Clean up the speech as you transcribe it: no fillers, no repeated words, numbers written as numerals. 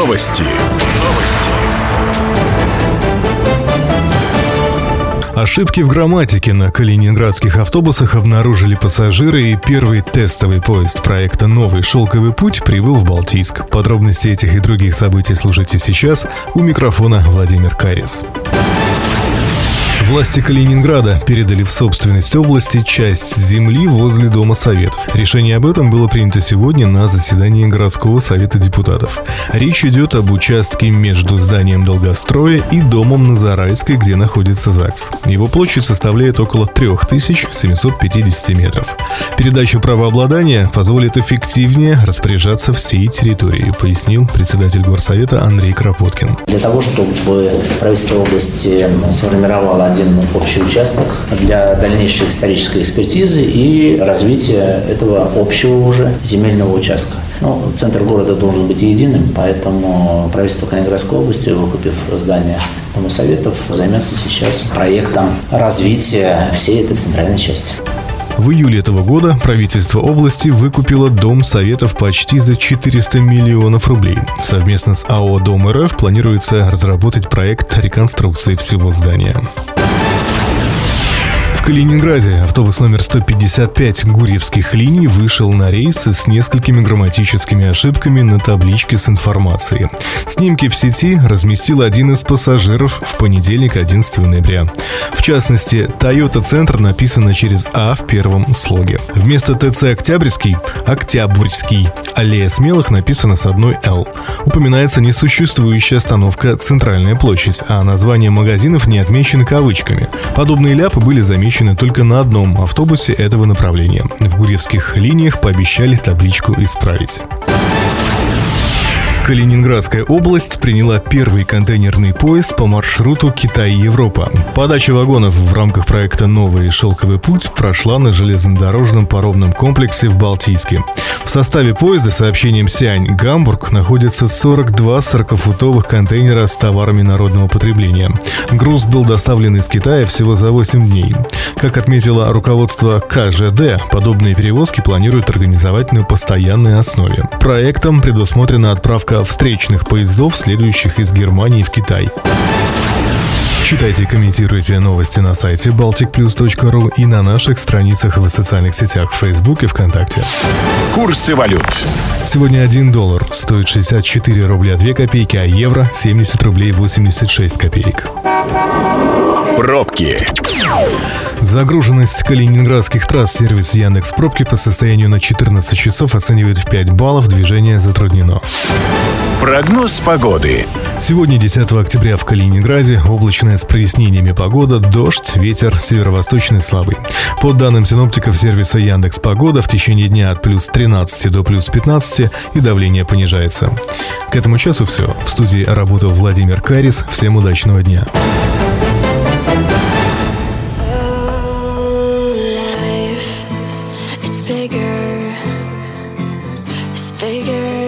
Новости. Ошибки в грамматике на калининградских автобусах обнаружили пассажиры, и первый тестовый поезд проекта «Новый шелковый путь» прибыл в Балтийск. Подробности этих и других событий слушайте сейчас. У микрофона Владимир Карис. Власти Калининграда передали в собственность области часть земли возле Дома Советов. Решение об этом было принято сегодня на заседании городского совета депутатов. Речь идет об участке между зданием Долгостроя и домом на Зарайской, где находится ЗАГС. Его площадь составляет около 3750 метров. Передача правообладания позволит эффективнее распоряжаться всей территорией, пояснил председатель горсовета Андрей Кропоткин. Для того, чтобы правительство области сформировало один общий участок для дальнейшей исторической экспертизы и развития этого общего уже земельного участка. Центр города должен быть единым, поэтому правительство Калининградской области, выкупив здание Дома Советов, займется сейчас проектом развития всей этой центральной части. В июле этого года правительство области выкупило Дом Советов почти за 400 миллионов рублей. Совместно с АО «Дом РФ» планируется разработать проект реконструкции всего здания. В Калининграде автобус номер 155 Гурьевских линий вышел на рейсы с несколькими грамматическими ошибками на табличке с информацией. Снимки в сети разместил один из пассажиров в понедельник, 11 ноября. В частности, Toyota Центр написано через «А» в первом слоге. Вместо ТЦ Октябрьский – Октябрьский. Аллея Смелых написано с одной «Л». Упоминается несуществующая остановка «Центральная площадь», а название магазинов не отмечены кавычками. Подобные ляпы были замечены только на одном автобусе этого направления. В Гурьевских линиях пообещали табличку исправить. Калининградская область приняла первый контейнерный поезд по маршруту Китай-Европа. Подача вагонов в рамках проекта «Новый шелковый путь» прошла на железнодорожном паромном комплексе в Балтийске. В составе поезда сообщением Сиань-Гамбург находятся 42 40-футовых контейнера с товарами народного потребления. Груз был доставлен из Китая всего за 8 дней. Как отметило руководство КЖД, подобные перевозки планируют организовать на постоянной основе. Проектом предусмотрена отправка встречных поездов, следующих из Германии в Китай. Читайте и комментируйте новости на сайте balticplus.ru и на наших страницах в социальных сетях в Facebook и ВКонтакте. Курсы валют. Сегодня $1 стоит 64 рубля 2 копейки, а евро 70 рублей 86 копеек. Пробки. Загруженность калининградских трасс сервис Яндекс.Пробки по состоянию на 14 часов оценивает в 5 баллов, движение затруднено. Прогноз погоды. Сегодня, 10 октября, в Калининграде облачная с прояснениями погода, дождь, ветер северо-восточный слабый. По данным синоптиков сервиса Яндекс.Погода, в течение дня от плюс 13 до плюс 15 и давление понижается. К этому часу все. В студии работал Владимир Карис. Всем удачного дня. Bigger